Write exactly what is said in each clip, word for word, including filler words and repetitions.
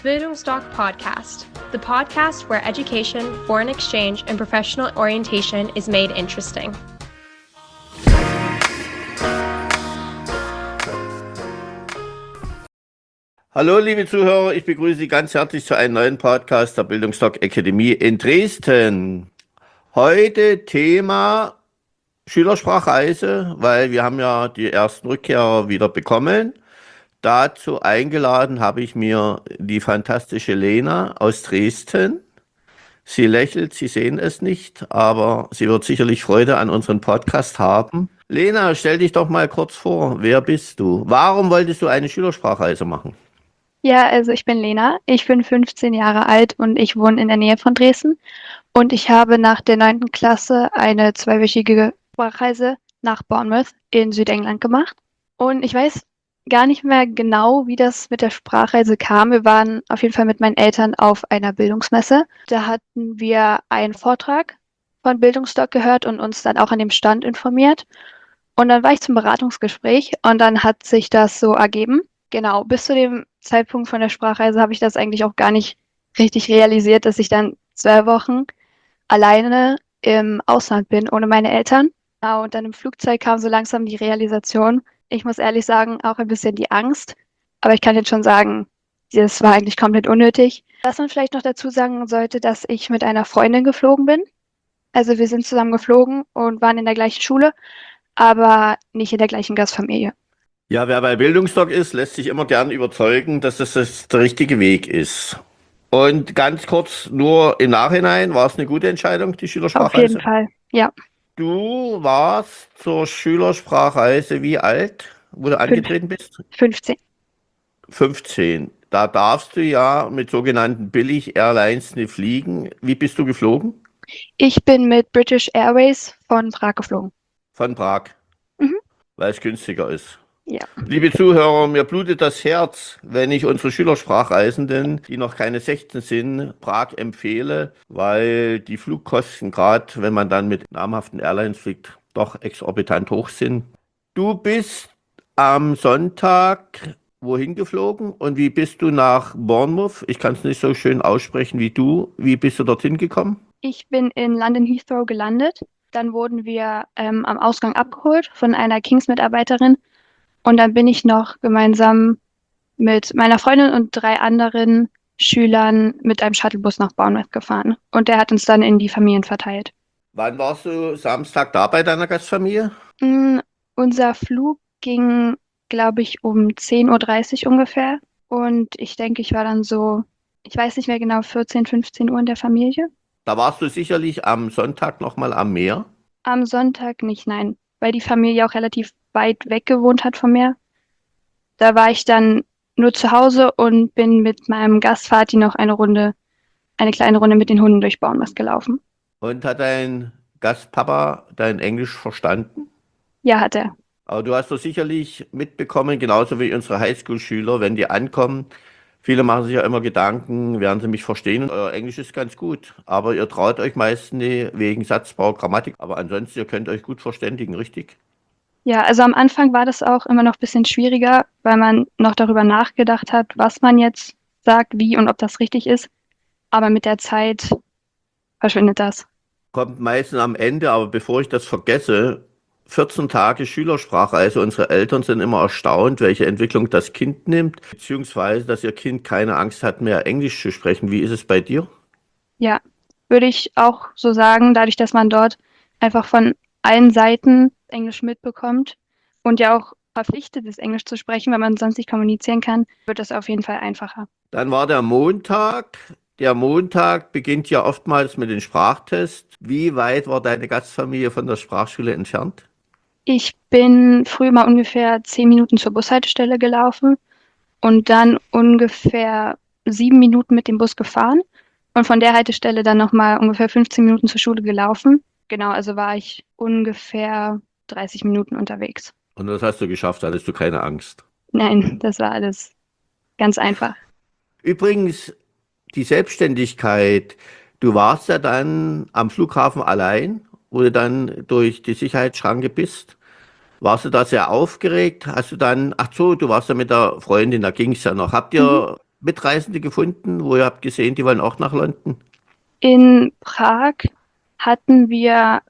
Bildungsdoc Podcast, the podcast where education, foreign exchange, and professional orientation is made interesting. Hallo liebe Zuhörer, ich begrüße Sie ganz herzlich zu einem neuen Podcast der Bildungsdoc Akademie in Dresden. Heute Thema Schülersprachreise, weil wir haben ja die ersten Rückkehrer wieder bekommen. Dazu eingeladen habe ich mir die fantastische Lena aus Dresden. Sie lächelt, Sie sehen es nicht, aber sie wird sicherlich Freude an unserem Podcast haben. Lena, stell dich doch mal kurz vor, wer bist du? Warum wolltest du eine Schülersprachreise machen? Ja, also ich bin Lena, ich bin fünfzehn Jahre alt und ich wohne in der Nähe von Dresden. Und ich habe nach der neunten Klasse eine zweiwöchige Sprachreise nach Bournemouth in Südengland gemacht. Und ich weiß gar nicht mehr genau, wie das mit der Sprachreise kam. Wir waren auf jeden Fall mit meinen Eltern auf einer Bildungsmesse. Da hatten wir einen Vortrag von Bildungsdoc gehört und uns dann auch an dem Stand informiert. Und dann war ich zum Beratungsgespräch und dann hat sich das so ergeben. Genau, bis zu dem Zeitpunkt von der Sprachreise habe ich das eigentlich auch gar nicht richtig realisiert, dass ich dann zwei Wochen alleine im Ausland bin, ohne meine Eltern. Ja, und dann im Flugzeug kam so langsam die Realisation. Ich muss ehrlich sagen, auch ein bisschen die Angst. Aber ich kann jetzt schon sagen, das war eigentlich komplett unnötig. Was man vielleicht noch dazu sagen sollte, dass ich mit einer Freundin geflogen bin. Also wir sind zusammen geflogen und waren in der gleichen Schule, aber nicht in der gleichen Gastfamilie. Ja, wer bei Bildungsdoc ist, lässt sich immer gern überzeugen, dass das, das der richtige Weg ist. Und ganz kurz, nur im Nachhinein, war es eine gute Entscheidung, die Schülersprachreise? Auf jeden Fall, ja. Du warst zur Schülersprachreise wie alt, wo du angetreten bist? fünfzehn. fünfzehn. Da darfst du ja mit sogenannten Billig-Airlines nicht fliegen. Wie bist du geflogen? Ich bin mit British Airways von Prag geflogen. Von Prag, Mhm. weil es günstiger ist. Ja. Liebe Zuhörer, mir blutet das Herz, wenn ich unsere Schülersprachreisenden, die noch keine sechzehn sind, Prag empfehle, weil die Flugkosten, gerade wenn man dann mit namhaften Airlines fliegt, doch exorbitant hoch sind. Du bist am Sonntag wohin geflogen und wie bist du nach Bournemouth? Ich kann es nicht so schön aussprechen wie du. Wie bist du dorthin gekommen? Ich bin in London Heathrow gelandet. Dann wurden wir ähm, am Ausgang abgeholt von einer Kings-Mitarbeiterin. Und dann bin ich noch gemeinsam mit meiner Freundin und drei anderen Schülern mit einem Shuttlebus nach Bournemouth gefahren. Und der hat uns dann in die Familien verteilt. Wann warst du Samstag da bei deiner Gastfamilie? Mm, unser Flug ging, glaube ich, um zehn Uhr dreißig ungefähr. Und ich denke, ich war dann so, ich weiß nicht mehr genau, vierzehn, fünfzehn Uhr in der Familie. Da warst du sicherlich am Sonntag nochmal am Meer. Am Sonntag nicht, nein, weil die Familie auch relativ weit weg gewohnt hat von mir. Da war ich dann nur zu Hause und bin mit meinem Gastvati noch eine Runde, eine kleine Runde mit den Hunden durch Bournemouth gelaufen. Und hat dein Gastpapa dein Englisch verstanden? Ja, hat er. Aber du hast doch sicherlich mitbekommen, genauso wie unsere Highschool-Schüler, wenn die ankommen, viele machen sich ja immer Gedanken, werden sie mich verstehen? Euer Englisch ist ganz gut, aber ihr traut euch meistens nicht wegen Satzbau, Grammatik. Aber ansonsten, ihr könnt euch gut verständigen, richtig? Ja, also am Anfang war das auch immer noch ein bisschen schwieriger, weil man noch darüber nachgedacht hat, was man jetzt sagt, wie und ob das richtig ist. Aber mit der Zeit verschwindet das. Kommt meistens am Ende, aber bevor ich das vergesse, vierzehn Tage Schülersprachreise. Unsere Eltern sind immer erstaunt, welche Entwicklung das Kind nimmt, beziehungsweise, dass ihr Kind keine Angst hat, mehr Englisch zu sprechen. Wie ist es bei dir? Ja, würde ich auch so sagen, dadurch, dass man dort einfach von allen Seiten Englisch mitbekommt und ja auch verpflichtet ist, Englisch zu sprechen, weil man sonst nicht kommunizieren kann, wird das auf jeden Fall einfacher. Dann war der Montag. Der Montag beginnt ja oftmals mit den Sprachtests. Wie weit war deine Gastfamilie von der Sprachschule entfernt? Ich bin früher mal ungefähr zehn Minuten zur Bushaltestelle gelaufen und dann ungefähr sieben Minuten mit dem Bus gefahren und von der Haltestelle dann nochmal ungefähr fünfzehn Minuten zur Schule gelaufen. Genau, also war ich ungefähr dreißig Minuten unterwegs. Und das hast du geschafft, hattest du keine Angst. Nein, das war alles ganz einfach. Übrigens, die Selbstständigkeit, du warst ja dann am Flughafen allein, wo du dann durch die Sicherheitsschranke bist. Warst du da sehr aufgeregt? Hast du dann, ach so, du warst ja mit der Freundin, da ging es ja noch. Habt ihr Mhm. Mitreisende gefunden, wo ihr habt gesehen, die wollen auch nach London? In Prag hatten wir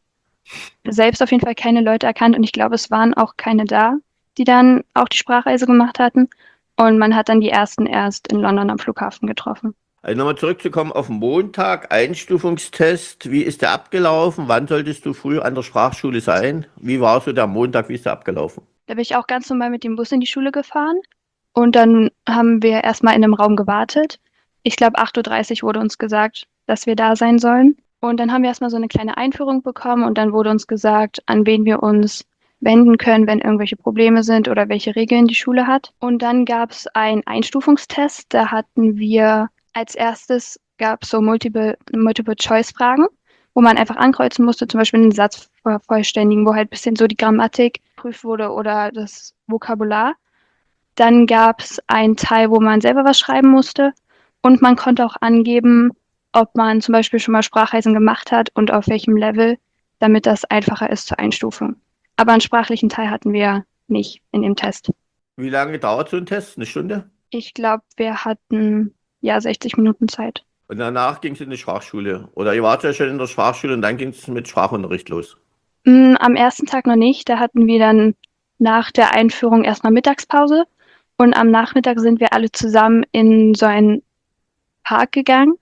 selbst auf jeden Fall keine Leute erkannt und ich glaube, es waren auch keine da, die dann auch die Sprachreise gemacht hatten. Und man hat dann die ersten erst in London am Flughafen getroffen. Also nochmal zurückzukommen auf den Montag, Einstufungstest, wie ist der abgelaufen? Wann solltest du früh an der Sprachschule sein? Wie war so der Montag, wie ist der abgelaufen? Da bin ich auch ganz normal mit dem Bus in die Schule gefahren und dann haben wir erstmal in einem Raum gewartet. Ich glaube, acht Uhr dreißig wurde uns gesagt, dass wir da sein sollen. Und dann haben wir erstmal so eine kleine Einführung bekommen und dann wurde uns gesagt, an wen wir uns wenden können, wenn irgendwelche Probleme sind oder welche Regeln die Schule hat. Und dann gab es einen Einstufungstest, da hatten wir als erstes gab es so Multiple, Multiple-Choice-Fragen, wo man einfach ankreuzen musste, zum Beispiel einen Satz vervollständigen, wo halt ein bisschen so die Grammatik geprüft wurde oder das Vokabular. Dann gab es einen Teil, wo man selber was schreiben musste und man konnte auch angeben, ob man zum Beispiel schon mal Sprachreisen gemacht hat und auf welchem Level, damit das einfacher ist zur Einstufung. Aber einen sprachlichen Teil hatten wir nicht in dem Test. Wie lange dauert so ein Test? Eine Stunde? Ich glaube, wir hatten ja sechzig Minuten Zeit. Und danach ging es in die Sprachschule. Oder ihr wart ja schon in der Sprachschule und dann ging es mit Sprachunterricht los. Mm, Am ersten Tag noch nicht. Da hatten wir dann nach der Einführung erstmal Mittagspause. Und am Nachmittag sind wir alle zusammen in so einen Park gegangen.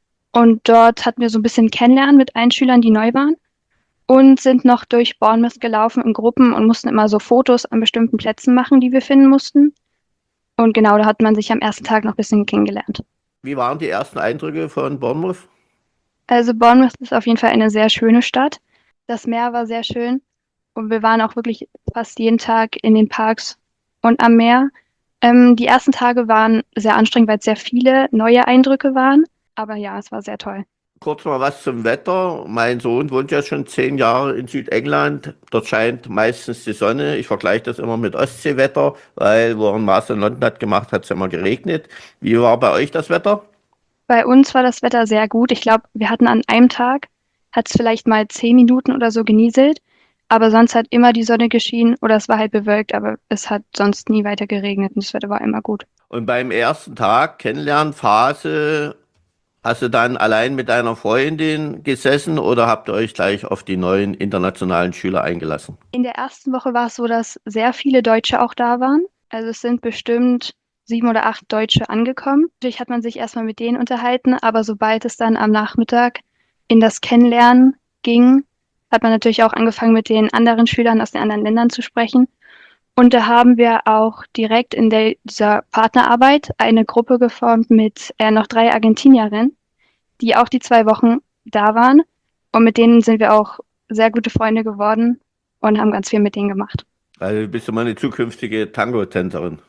Und dort hatten wir so ein bisschen Kennenlernen mit allen Schülern, die neu waren. Und sind noch durch Bournemouth gelaufen in Gruppen und mussten immer so Fotos an bestimmten Plätzen machen, die wir finden mussten. Und genau, da hat man sich am ersten Tag noch ein bisschen kennengelernt. Wie waren die ersten Eindrücke von Bournemouth? Also Bournemouth ist auf jeden Fall eine sehr schöne Stadt. Das Meer war sehr schön und wir waren auch wirklich fast jeden Tag in den Parks und am Meer. Ähm, die ersten Tage waren sehr anstrengend, weil es sehr viele neue Eindrücke waren. Aber ja, es war sehr toll. Kurz mal was zum Wetter. Mein Sohn wohnt ja schon zehn Jahre in Südengland. Dort scheint meistens die Sonne. Ich vergleiche das immer mit Ostseewetter, weil wo er einen Master in London hat gemacht, hat es ja immer geregnet. Wie war bei euch das Wetter? Bei uns war das Wetter sehr gut. Ich glaube, wir hatten an einem Tag, hat es vielleicht mal zehn Minuten oder so genieselt. Aber sonst hat immer die Sonne geschienen oder es war halt bewölkt, aber es hat sonst nie weiter geregnet und das Wetter war immer gut. Und beim ersten Tag, Kennenlernphase, hast du dann allein mit deiner Freundin gesessen oder habt ihr euch gleich auf die neuen internationalen Schüler eingelassen? In der ersten Woche war es so, dass sehr viele Deutsche auch da waren. Also es sind bestimmt sieben oder acht Deutsche angekommen. Natürlich hat man sich erstmal mit denen unterhalten, aber sobald es dann am Nachmittag in das Kennenlernen ging, hat man natürlich auch angefangen, mit den anderen Schülern aus den anderen Ländern zu sprechen. Und da haben wir auch direkt in der, dieser Partnerarbeit eine Gruppe geformt mit äh, noch drei Argentinierinnen, die auch die zwei Wochen da waren. Und mit denen sind wir auch sehr gute Freunde geworden und haben ganz viel mit denen gemacht. Also bist du mal eine zukünftige Tango-Tänzerin,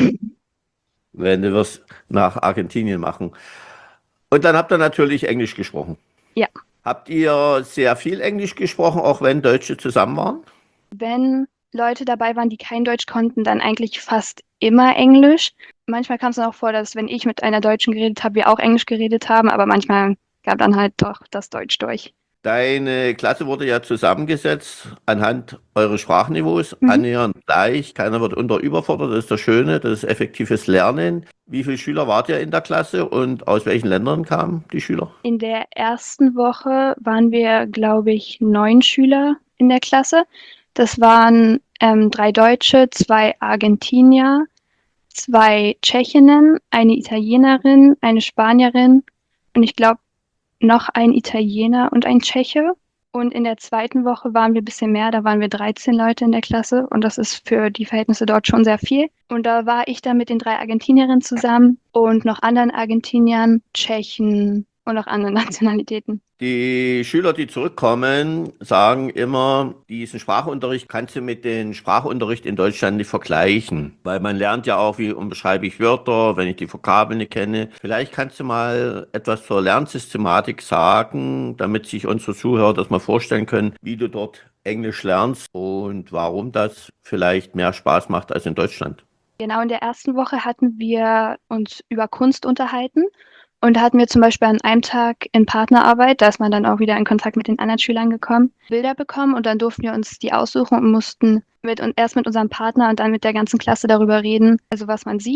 wenn du wirst nach Argentinien machen. Und dann habt ihr natürlich Englisch gesprochen. Ja. Habt ihr sehr viel Englisch gesprochen, auch wenn Deutsche zusammen waren? Wenn Leute dabei waren, die kein Deutsch konnten, dann eigentlich fast immer Englisch. Manchmal kam es dann auch vor, dass wenn ich mit einer Deutschen geredet habe, wir auch Englisch geredet haben, aber manchmal gab dann halt doch das Deutsch durch. Deine Klasse wurde ja zusammengesetzt anhand eures Sprachniveaus, Mhm. annähernd gleich. Keiner wird unter überfordert, das ist das Schöne, das ist effektives Lernen. Wie viele Schüler wart ihr in der Klasse und aus welchen Ländern kamen die Schüler? In der ersten Woche waren wir, glaube ich, neun Schüler in der Klasse. Das waren ähm, drei Deutsche, zwei Argentinier, zwei Tschechinnen, eine Italienerin, eine Spanierin und ich glaube noch ein Italiener und ein Tscheche. Und in der zweiten Woche waren wir ein bisschen mehr, da waren wir dreizehn Leute in der Klasse und das ist für die Verhältnisse dort schon sehr viel. Und da war ich dann mit den drei Argentinierinnen zusammen und noch anderen Argentiniern, Tschechen und auch anderen Nationalitäten. Die Schüler, die zurückkommen, sagen immer, diesen Sprachunterricht kannst du mit dem Sprachunterricht in Deutschland nicht vergleichen. Weil man lernt ja auch, wie beschreibe ich Wörter, wenn ich die Vokabeln nicht kenne. Vielleicht kannst du mal etwas zur Lernsystematik sagen, damit sich unsere Zuhörer das mal vorstellen können, wie du dort Englisch lernst und warum das vielleicht mehr Spaß macht als in Deutschland. Genau, in der ersten Woche hatten wir uns über Kunst unterhalten. Und da hatten wir zum Beispiel an einem Tag in Partnerarbeit, da ist man dann auch wieder in Kontakt mit den anderen Schülern gekommen, Bilder bekommen und dann durften wir uns die aussuchen und mussten mit und erst mit unserem Partner und dann mit der ganzen Klasse darüber reden, also was man sieht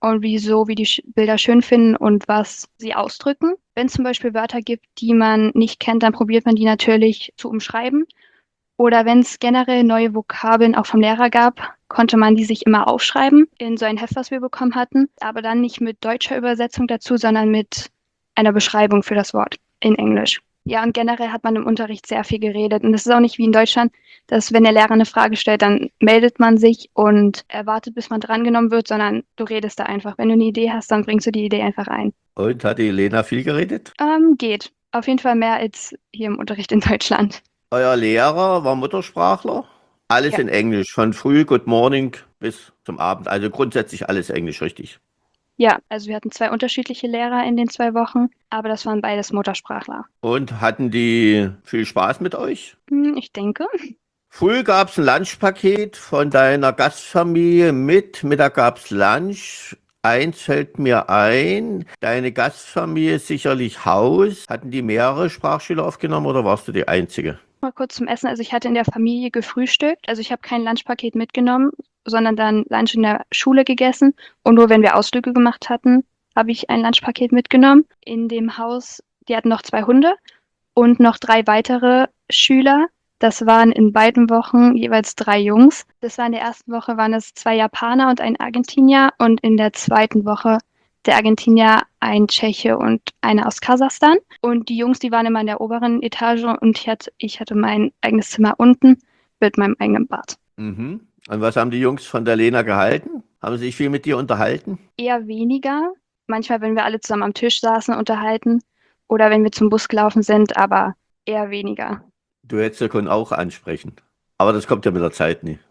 und wieso, wie die Sch- Bilder schön finden und was sie ausdrücken. Wenn es zum Beispiel Wörter gibt, die man nicht kennt, dann probiert man die natürlich zu umschreiben. Oder wenn es generell neue Vokabeln auch vom Lehrer gab, konnte man die sich immer aufschreiben in so ein Heft, was wir bekommen hatten, aber dann nicht mit deutscher Übersetzung dazu, sondern mit einer Beschreibung für das Wort in Englisch. Ja, und generell hat man im Unterricht sehr viel geredet. Und es ist auch nicht wie in Deutschland, dass wenn der Lehrer eine Frage stellt, dann meldet man sich und erwartet, bis man drangenommen wird, sondern du redest da einfach. Wenn du eine Idee hast, dann bringst du die Idee einfach ein. Und hat die Lena viel geredet? Ähm, geht. Auf jeden Fall mehr als hier im Unterricht in Deutschland. Euer Lehrer war Muttersprachler? Alles Ja. in Englisch, von früh, Good Morning bis zum Abend. Also grundsätzlich alles Englisch, richtig. Ja, also wir hatten zwei unterschiedliche Lehrer in den zwei Wochen, aber das waren beides Muttersprachler. Und hatten die viel Spaß mit euch? Hm, ich denke. Früh gab es ein Lunchpaket von deiner Gastfamilie mit. Mittag gab es Lunch. Eins fällt mir ein, deine Gastfamilie ist sicherlich Haus. Hatten die mehrere Sprachschüler aufgenommen oder warst du die Einzige? Mal kurz zum Essen. Also ich hatte in der Familie gefrühstückt. Also ich habe kein Lunchpaket mitgenommen, sondern dann Lunch in der Schule gegessen. Und nur wenn wir Ausflüge gemacht hatten, habe ich ein Lunchpaket mitgenommen. In dem Haus, die hatten noch zwei Hunde und noch drei weitere Schüler. Das waren in beiden Wochen jeweils drei Jungs. Das war in der ersten Woche waren es zwei Japaner und ein Argentinier und in der zweiten Woche der Argentinier, ein Tscheche und einer aus Kasachstan. Und die Jungs, die waren immer in der oberen Etage und ich hatte, ich hatte mein eigenes Zimmer unten mit meinem eigenen Bad. Mhm. Und was haben die Jungs von der Lena gehalten? Haben sie sich viel mit dir unterhalten? Eher weniger. Manchmal, wenn wir alle zusammen am Tisch saßen, unterhalten oder wenn wir zum Bus gelaufen sind, aber eher weniger. Du hättest ja können auch ansprechen. Aber das kommt ja mit der Zeit nicht.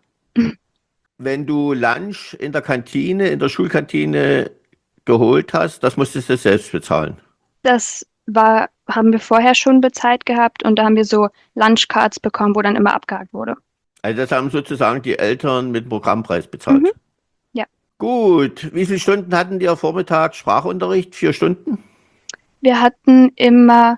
Wenn du Lunch in der Kantine, in der Schulkantine geholt hast, das musstest du selbst bezahlen. Das war, haben wir vorher schon bezahlt gehabt und da haben wir so Lunchcards bekommen, wo dann immer abgehakt wurde. Also das haben sozusagen die Eltern mit Programmpreis Mhm. bezahlt. Ja. Gut, wie viele Stunden hatten die am Vormittag Sprachunterricht? Vier Stunden? Wir hatten immer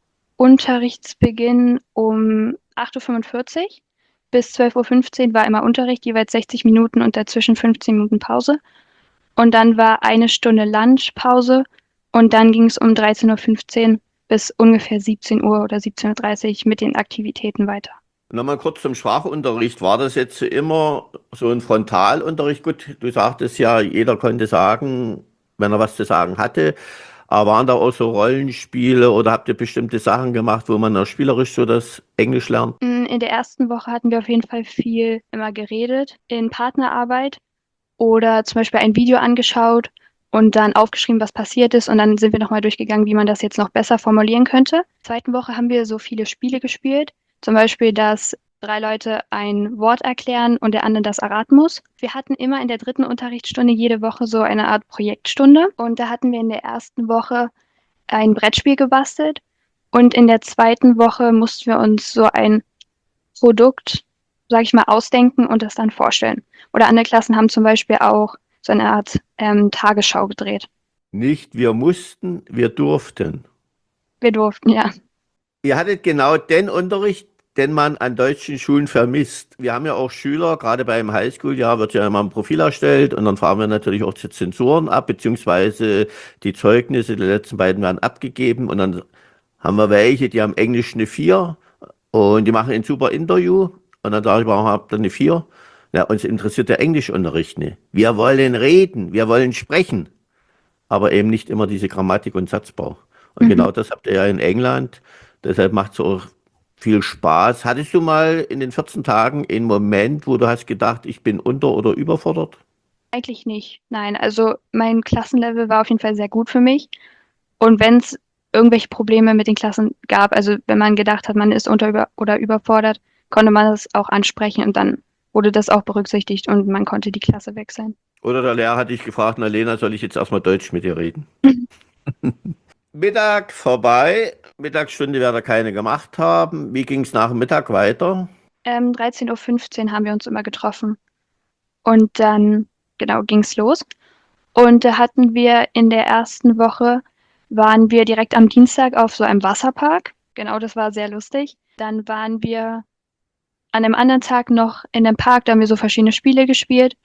Unterrichtsbeginn um acht Uhr fünfundvierzig bis zwölf Uhr fünfzehn war immer Unterricht, jeweils sechzig Minuten und dazwischen fünfzehn Minuten Pause. Und dann war eine Stunde Lunchpause und dann ging es um dreizehn Uhr fünfzehn bis ungefähr siebzehn Uhr oder siebzehn Uhr dreißig mit den Aktivitäten weiter. Nochmal kurz zum Sprachunterricht. War das jetzt immer so ein Frontalunterricht? Gut, du sagtest ja, jeder konnte sagen, wenn er was zu sagen hatte. Aber waren da auch so Rollenspiele oder habt ihr bestimmte Sachen gemacht, wo man auch spielerisch so das Englisch lernt? In der ersten Woche hatten wir auf jeden Fall viel immer geredet in Partnerarbeit oder zum Beispiel ein Video angeschaut und dann aufgeschrieben, was passiert ist. Und dann sind wir nochmal durchgegangen, wie man das jetzt noch besser formulieren könnte. In der zweiten Woche haben wir so viele Spiele gespielt. Zum Beispiel, dass drei Leute ein Wort erklären und der andere das erraten muss. Wir hatten immer in der dritten Unterrichtsstunde jede Woche so eine Art Projektstunde. Und da hatten wir in der ersten Woche ein Brettspiel gebastelt. Und in der zweiten Woche mussten wir uns so ein Produkt, sage ich mal, ausdenken und das dann vorstellen. Oder andere Klassen haben zum Beispiel auch so eine Art ähm, Tagesschau gedreht. Nicht wir mussten, wir durften. Wir durften, ja. Ihr hattet genau den Unterricht, den man an deutschen Schulen vermisst. Wir haben ja auch Schüler, gerade beim Highschool-Jahr wird ja immer ein Profil erstellt und dann fahren wir natürlich auch die Zensuren ab, beziehungsweise die Zeugnisse, die letzten beiden werden abgegeben und dann haben wir welche, die haben Englisch eine vier und die machen ein super Interview und dann sage ich, warum habt ihr eine vier? Ja, uns interessiert der Englischunterricht nicht. Wir wollen reden, wir wollen sprechen, aber eben nicht immer diese Grammatik und Satzbau. Und Mhm. genau das habt ihr ja in England, deshalb macht es auch viel Spaß. Hattest du mal in den vierzehn Tagen einen Moment, wo du hast gedacht, ich bin unter- oder überfordert? Eigentlich nicht. Nein, also mein Klassenlevel war auf jeden Fall sehr gut für mich. Und wenn es irgendwelche Probleme mit den Klassen gab, also wenn man gedacht hat, man ist unter über oder überfordert, konnte man das auch ansprechen und dann wurde das auch berücksichtigt und man konnte die Klasse wechseln. Oder der Lehrer hat dich gefragt, na Lena, soll ich jetzt erstmal Deutsch mit dir reden? Mittag vorbei, Mittagsstunde wird er keine gemacht haben. Wie ging es nach dem Mittag weiter? Ähm, dreizehn Uhr fünfzehn haben wir uns immer getroffen. Und dann, genau, ging es los. Und da hatten wir in der ersten Woche, waren wir direkt am Dienstag auf so einem Wasserpark. Genau, das war sehr lustig. Dann waren wir an einem anderen Tag noch in dem Park, da haben wir so verschiedene Spiele gespielt.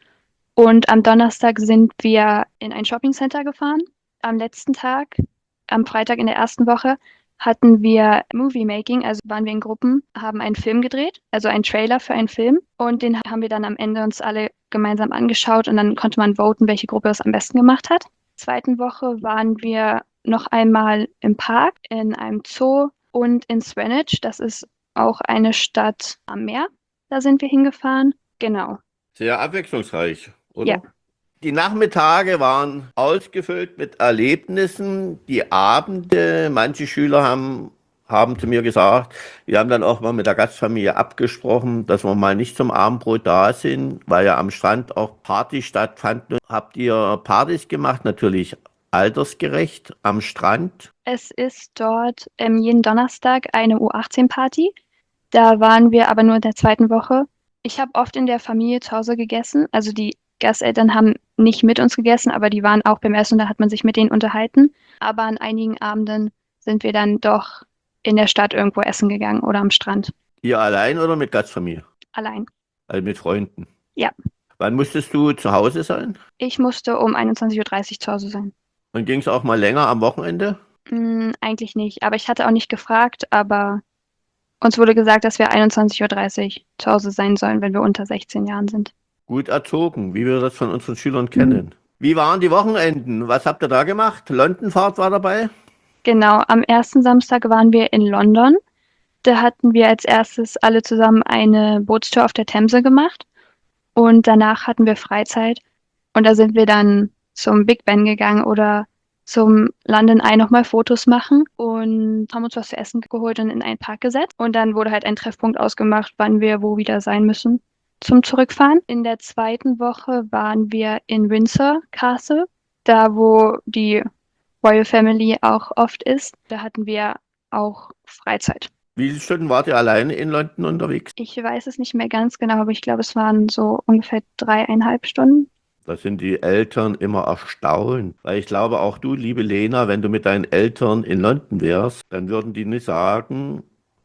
Und am Donnerstag sind wir in ein Shoppingcenter gefahren. Am letzten Tag, am Freitag in der ersten Woche, hatten wir Movie Making, also waren wir in Gruppen, haben einen Film gedreht, also einen Trailer für einen Film. Und den haben wir dann am Ende uns alle gemeinsam angeschaut und dann konnte man voten, welche Gruppe es am besten gemacht hat. Zweiten Woche waren wir noch einmal im Park, in einem Zoo und in Swanage. Das ist auch eine Stadt am Meer. Da sind wir hingefahren. Genau. Sehr abwechslungsreich, oder? Ja. Die Nachmittage waren ausgefüllt mit Erlebnissen, die Abende, manche Schüler haben, haben zu mir gesagt, wir haben dann auch mal mit der Gastfamilie abgesprochen, dass wir mal nicht zum Abendbrot da sind, weil ja am Strand auch Partys stattfanden. Habt ihr Partys gemacht? Natürlich altersgerecht am Strand. Es ist dort ähm, jeden Donnerstag eine U achtzehn Party. Da waren wir aber nur in der zweiten Woche. Ich habe oft in der Familie zu Hause gegessen. Also die Gasteltern haben nicht mit uns gegessen, aber die waren auch beim Essen und da hat man sich mit denen unterhalten. Aber an einigen Abenden sind wir dann doch in der Stadt irgendwo essen gegangen oder am Strand. Ihr allein oder mit Gastfamilie? Allein. Also mit Freunden. Ja. Wann musstest du zu Hause sein? Ich musste um einundzwanzig Uhr dreißig zu Hause sein. Und ging es auch mal länger am Wochenende? Hm, eigentlich nicht. Aber ich hatte auch nicht gefragt, aber uns wurde gesagt, dass wir einundzwanzig Uhr dreißig zu Hause sein sollen, wenn wir unter sechzehn Jahren sind. Gut erzogen, wie wir das von unseren Schülern kennen. Wie waren die Wochenenden? Was habt ihr da gemacht? Londonfahrt war dabei? Genau, am ersten Samstag waren wir in London. Da hatten wir als erstes alle zusammen eine Bootstour auf der Themse gemacht und danach hatten wir Freizeit und da sind wir dann zum Big Ben gegangen oder zum London Eye nochmal Fotos machen und haben uns was zu essen geholt und in einen Park gesetzt und dann wurde halt ein Treffpunkt ausgemacht, wann wir wo wieder sein müssen zum Zurückfahren. In der zweiten Woche waren wir in Windsor Castle, da wo die Royal Family auch oft ist. Da hatten wir auch Freizeit. Wie viele Stunden wart ihr alleine in London unterwegs? Ich weiß es nicht mehr ganz genau, aber ich glaube, es waren so ungefähr dreieinhalb Stunden. Da sind die Eltern immer erstaunt. Weil ich glaube, auch du, liebe Lena, wenn du mit deinen Eltern in London wärst, dann würden die nicht sagen,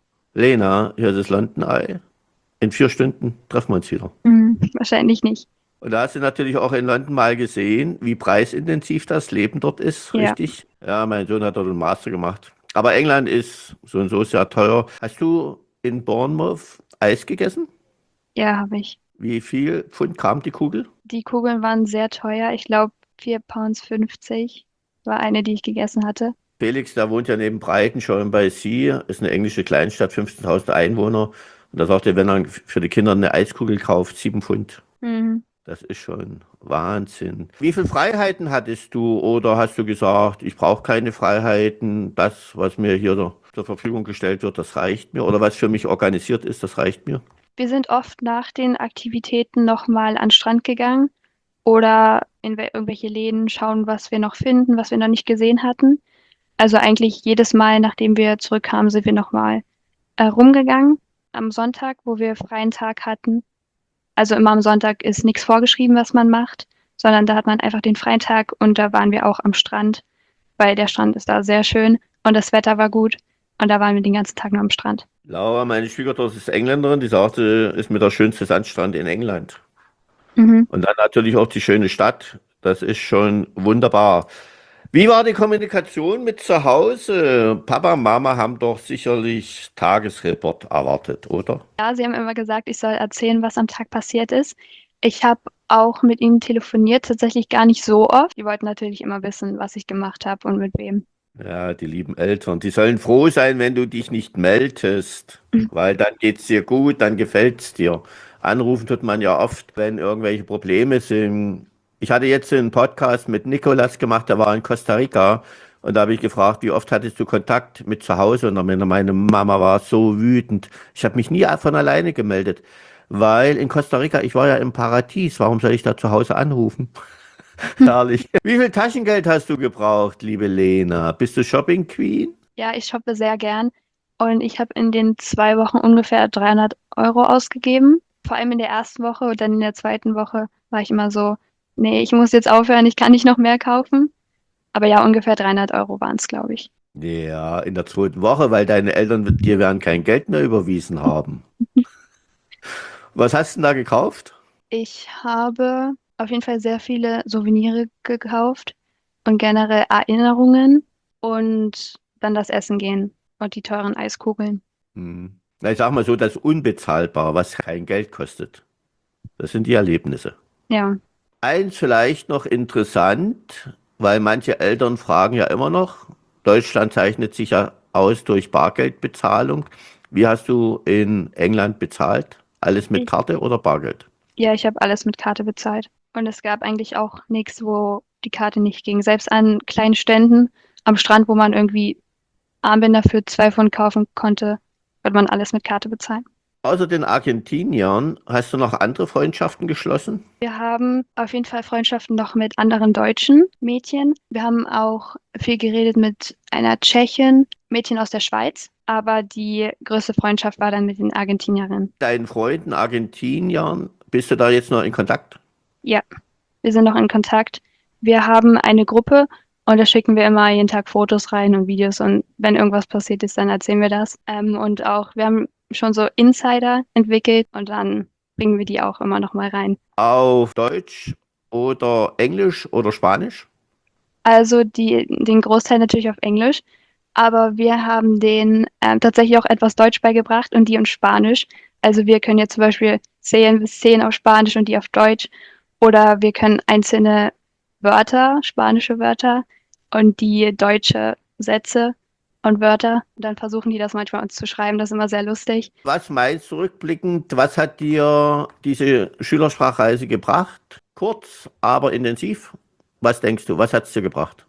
Lena, hier ist das London Eye. In vier Stunden treffen wir uns wieder. Hm, wahrscheinlich nicht. Und da hast du natürlich auch in London mal gesehen, wie preisintensiv das Leben dort ist, Ja. richtig? Ja, mein Sohn hat dort einen Master gemacht. Aber England ist so und so sehr teuer. Hast du in Bournemouth Eis gegessen? Ja, habe ich. Wie viel Pfund kam die Kugel? Die Kugeln waren sehr teuer. Ich glaube, vier Pounds fünfzig war eine, die ich gegessen hatte. Felix, der wohnt ja neben Brighton bei Sea, ist eine englische Kleinstadt, fünfzehntausend Einwohner. Und da sagt er, wenn er für die Kinder eine Eiskugel kauft, sieben Pfund. Mhm. Das ist schon Wahnsinn. Wie viele Freiheiten hattest du oder hast du gesagt, ich brauche keine Freiheiten, das, was mir hier zur Verfügung gestellt wird, das reicht mir oder was für mich organisiert ist, das reicht mir? Wir sind oft nach den Aktivitäten nochmal an den Strand gegangen oder in wel- irgendwelche Läden schauen, was wir noch finden, was wir noch nicht gesehen hatten. Also eigentlich jedes Mal, nachdem wir zurückkamen, sind wir nochmal äh, rumgegangen. Am Sonntag, wo wir freien Tag hatten, also immer am Sonntag ist nichts vorgeschrieben, was man macht, sondern da hat man einfach den freien Tag und da waren wir auch am Strand, weil der Strand ist da sehr schön und das Wetter war gut und da waren wir den ganzen Tag nur am Strand. Laura, meine Schwiegertochter ist Engländerin, die sagte, ist mir der schönste Sandstrand in England. Mhm. Und dann natürlich auch die schöne Stadt. Das ist schon wunderbar. Wie war die Kommunikation mit zu Hause? Papa und Mama haben doch sicherlich Tagesreport erwartet, oder? Ja, sie haben immer gesagt, ich soll erzählen, was am Tag passiert ist. Ich habe auch mit ihnen telefoniert, tatsächlich gar nicht so oft. Die wollten natürlich immer wissen, was ich gemacht habe und mit wem. Ja, die lieben Eltern, die sollen froh sein, wenn du dich nicht meldest, weil dann geht's dir gut, dann gefällt's dir. Anrufen tut man ja oft, wenn irgendwelche Probleme sind. Ich hatte jetzt einen Podcast mit Nicolas gemacht, der war in Costa Rica und da habe ich gefragt, wie oft hattest du Kontakt mit zu Hause? Und dann meinte meine Mama war so wütend. Ich habe mich nie von alleine gemeldet, weil in Costa Rica, ich war ja im Paradies, warum soll ich da zu Hause anrufen? Herrlich. Wie viel Taschengeld hast du gebraucht, liebe Lena? Bist du Shopping Queen? Ja, ich shoppe sehr gern und ich habe in den zwei Wochen ungefähr dreihundert Euro ausgegeben. Vor allem in der ersten Woche und dann in der zweiten Woche war ich immer so, nee, ich muss jetzt aufhören, ich kann nicht noch mehr kaufen. Aber ja, ungefähr dreihundert Euro waren es, glaube ich. Ja, in der zweiten Woche, weil deine Eltern dir werden kein Geld mehr überwiesen haben. Was hast du denn da gekauft? Ich habe auf jeden Fall sehr viele Souvenire gekauft und generell Erinnerungen und dann das Essen gehen und die teuren Eiskugeln. Hm. Na, ich sag mal so, das Unbezahlbare, was kein Geld kostet. Das sind die Erlebnisse. Ja, Eins vielleicht noch interessant, weil manche Eltern fragen ja immer noch, Deutschland zeichnet sich ja aus durch Bargeldbezahlung. Wie hast du in England bezahlt? Alles mit ich, Karte oder Bargeld? ja, ich habe alles mit Karte bezahlt. Und es gab eigentlich auch nichts, wo die Karte nicht ging. Selbst an kleinen Ständen am Strand, wo man irgendwie Armbänder für zwei Pfund kaufen konnte, wird man alles mit Karte bezahlen. Außer den Argentiniern, hast du noch andere Freundschaften geschlossen? Wir haben auf jeden Fall Freundschaften noch mit anderen deutschen Mädchen. Wir haben auch viel geredet mit einer Tschechin, Mädchen aus der Schweiz. Aber die größte Freundschaft war dann mit den Argentinierinnen. Deinen Freunden Argentiniern, bist du da jetzt noch in Kontakt? Ja, wir sind noch in Kontakt. Wir haben eine Gruppe und da schicken wir immer jeden Tag Fotos rein und Videos. Und wenn irgendwas passiert ist, dann erzählen wir das. Ähm, und auch, wir haben schon so Insider entwickelt und dann bringen wir die auch immer noch mal rein. Auf Deutsch oder Englisch oder Spanisch? Also die, den Großteil natürlich auf Englisch, aber wir haben denen ähm, tatsächlich auch etwas Deutsch beigebracht und die uns Spanisch. Also wir können jetzt zum Beispiel zählen bis zehn auf Spanisch und die auf Deutsch. Oder wir können einzelne Wörter, spanische Wörter und die deutsche Sätze und Wörter. Und dann versuchen die das manchmal uns zu schreiben. Das ist immer sehr lustig. Was meinst du rückblickend, was hat dir diese Schülersprachreise gebracht? Kurz, aber intensiv. Was denkst du, was hat es dir gebracht?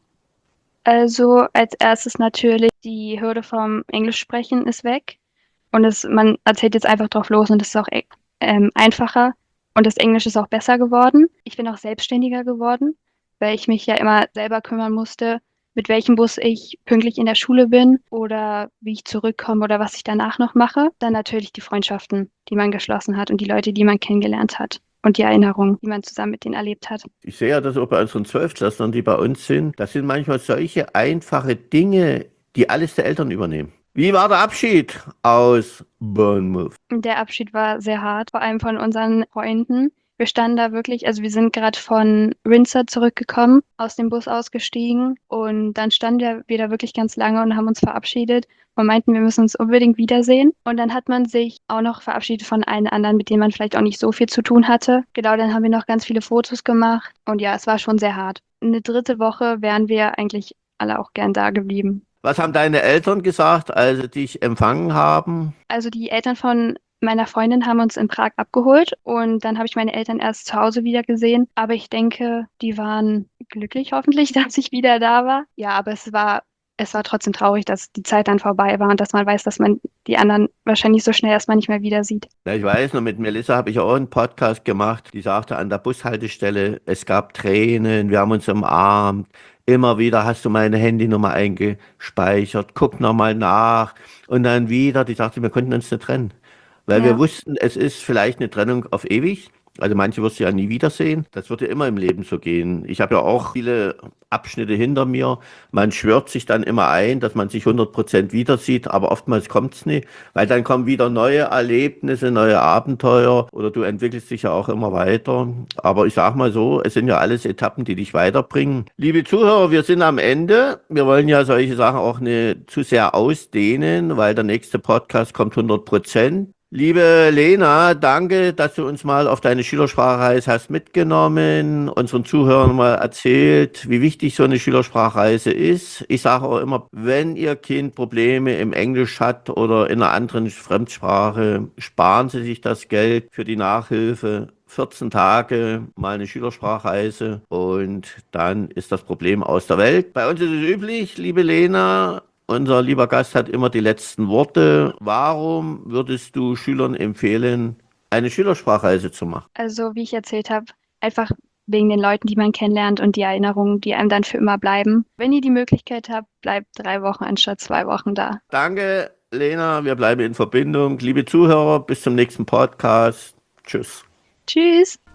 Also als erstes natürlich die Hürde vom Englisch sprechen ist weg. Und es, man erzählt jetzt einfach drauf los und es ist auch e- ähm, einfacher. Und das Englisch ist auch besser geworden. Ich bin auch selbstständiger geworden, weil ich mich ja immer selber kümmern musste, mit welchem Bus ich pünktlich in der Schule bin oder wie ich zurückkomme oder was ich danach noch mache. Dann natürlich die Freundschaften, die man geschlossen hat und die Leute, die man kennengelernt hat. Und die Erinnerungen, die man zusammen mit denen erlebt hat. Ich sehe ja das auch bei unseren Zwölftklässlern, die bei uns sind. Das sind manchmal solche einfache Dinge, die alles der Eltern übernehmen. Wie war der Abschied aus Bournemouth? Der Abschied war sehr hart, vor allem von unseren Freunden. Wir standen da wirklich, also wir sind gerade von Windsor zurückgekommen, aus dem Bus ausgestiegen und dann standen wir wir da wirklich ganz lange und haben uns verabschiedet und meinten, wir müssen uns unbedingt wiedersehen. Und dann hat man sich auch noch verabschiedet von allen anderen, mit denen man vielleicht auch nicht so viel zu tun hatte. Genau, dann haben wir noch ganz viele Fotos gemacht und ja, es war schon sehr hart. Eine dritte Woche wären wir eigentlich alle auch gern da geblieben. Was haben deine Eltern gesagt, als sie dich empfangen haben? Also die Eltern von meiner Freundin haben uns in Prag abgeholt und dann habe ich meine Eltern erst zu Hause wieder gesehen. Aber ich denke, die waren glücklich hoffentlich, dass ich wieder da war. Ja, aber es war, es war trotzdem traurig, dass die Zeit dann vorbei war und dass man weiß, dass man die anderen wahrscheinlich so schnell erstmal nicht mehr wieder sieht. Ja, ich weiß noch, mit Melissa habe ich auch einen Podcast gemacht, die sagte an der Bushaltestelle, es gab Tränen, wir haben uns umarmt. Immer wieder hast du meine Handynummer eingespeichert, guck nochmal nach. Und dann wieder, die sagte, wir konnten uns nicht trennen. Weil wir Ja. wussten, es ist vielleicht eine Trennung auf ewig. Also manche wirst du ja nie wiedersehen. Das wird ja immer im Leben so gehen. Ich habe ja auch viele Abschnitte hinter mir. Man schwört sich dann immer ein, dass man sich hundert Prozent wieder sieht, aber oftmals kommt es nicht, weil dann kommen wieder neue Erlebnisse, neue Abenteuer oder du entwickelst dich ja auch immer weiter. Aber ich sag mal so, es sind ja alles Etappen, die dich weiterbringen. Liebe Zuhörer, wir sind am Ende. Wir wollen ja solche Sachen auch nicht zu sehr ausdehnen, weil der nächste Podcast kommt hundert Prozent. Liebe Lena, danke, dass du uns mal auf deine Schülersprachreise hast mitgenommen, unseren Zuhörern mal erzählt, wie wichtig so eine Schülersprachreise ist. Ich sage auch immer, wenn Ihr Kind Probleme im Englisch hat oder in einer anderen Fremdsprache, sparen Sie sich das Geld für die Nachhilfe. vierzehn Tage, mal eine Schülersprachreise und dann ist das Problem aus der Welt. Bei uns ist es üblich, liebe Lena, unser lieber Gast hat immer die letzten Worte. Warum würdest du Schülern empfehlen, eine Schülersprachreise zu machen? Also wie ich erzählt habe, einfach wegen den Leuten, die man kennenlernt und die Erinnerungen, die einem dann für immer bleiben. Wenn ihr die Möglichkeit habt, bleibt drei Wochen anstatt zwei Wochen da. Danke, Lena. Wir bleiben in Verbindung. Liebe Zuhörer, bis zum nächsten Podcast. Tschüss. Tschüss!